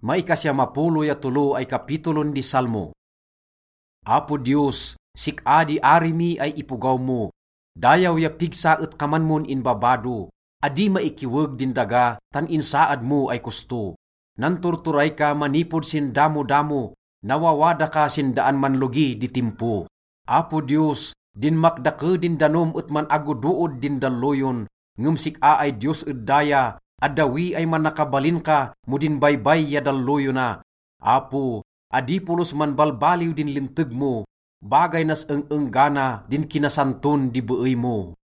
Maikasya ay kapitulon di Salmo. Apo Dios, sikadi arimi ay ipugaw mo, dayaw ya pigsa et kaman mon inbabado, adi maikiweg din daga, tan insaad mo ay kusto. Nanturturay ka manipod sin damo-damo, nawawada ka sin daan manlugi di timpo. Apo Dios, din makdake din danom et man aguduod din daloyon, ngem sik-a ay Dios et daya, adawi ay man nakabalin ka, mudin baybay ya daloyo na. Apo, adi pulos man balbaliw din linteg mo, bagay nas enggana din kinasanton di beey mo.